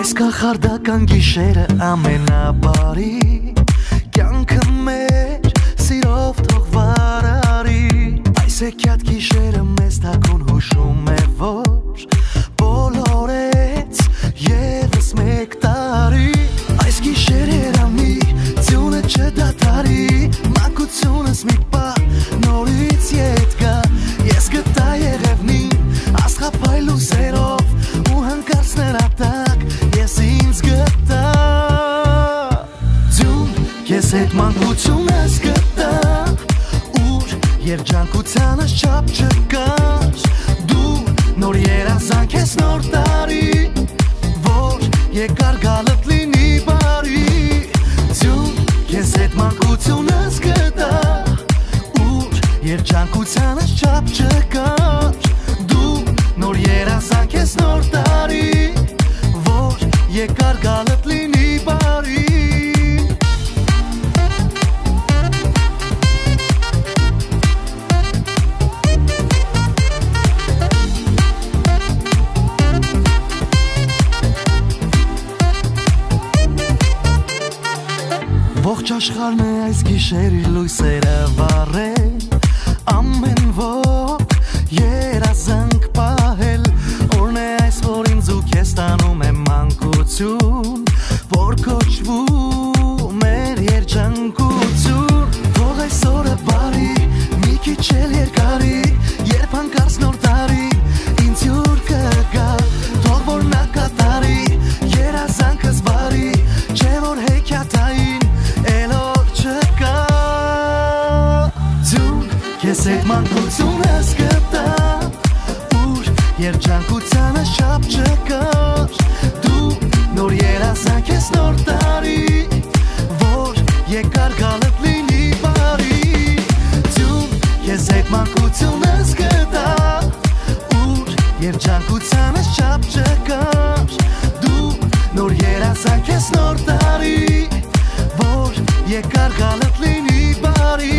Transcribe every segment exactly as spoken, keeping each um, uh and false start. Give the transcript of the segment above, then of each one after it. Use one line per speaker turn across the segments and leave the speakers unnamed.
Այս կախարդական գիշերը ամենաբարի կյանքը մեր սիրով թող վարարի Այս էքյատ գիշերը մեզ թաքուն հուշում է որ բոլորեց ևս մեկ տարի Այս գիշերերը մի ձյունը չդադարի մանկությունս մի պահ նորից ետ գա Ես գտա երևնին աստղափայլ լույսերով ու հանկարծ նրա տակ ես ինձ գտա Ձյուն ես հետ մանկությունս գտա ուր երջանկությանս չափ չկար Դու նոր երազանք ես նոր տարի որ եկար գալդ լինի բարի Ձյուն ես հետ մանկությունս գտա ուր երջանկությանս չափ չկար Դու նոր երազանք ես նոր տարի որ եկար գալդ լինի բարի Ողջ աշխարհն է այս գիշերի լույսերը վառել Ամեն ոք երազանք պահել Օրն է այս որ ինձ ու քեզ տանում է մանկություն Որ կոչվում էր երջանկություն Թող այս օրը բարի մի քիչ էլ երկարի Երբ հանկարծ նոր տարի ինձ յուր կգա Թող որ նա կատարի երազանքս բարի Չէ որ հեքիաթային Ես հետ մանկությունս գտա ուր երջանկությանս չափ չկար Դու նոր երազանք ես նոր տարի որ եկար գալդ լինի բարի Ձյուն ես հետ մանկությունս գտա ուր երջանկությանս չափ չկար Դու նոր երազանք ես նոր տարի որ եկար գալդ լինի բարի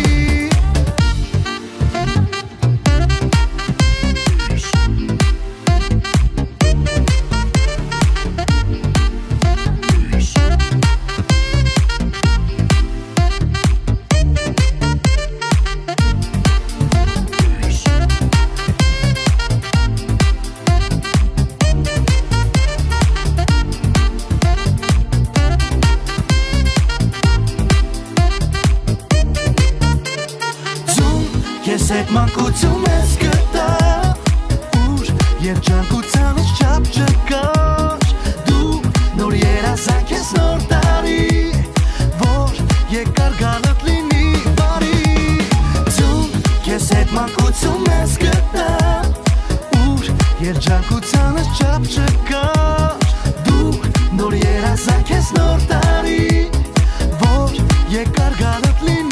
Ես հետ մանկությունս գտա ուր երջանկությանս չափ չկար Դու նոր երազանք ես նոր տարի որ եկար գալդ լինի բարի Ձյուն ես հետ մանկությունս գտա ուր երջանկությանս չափ չկար Դու նոր երազանք ես նոր տարի որ եկար գալդ լինի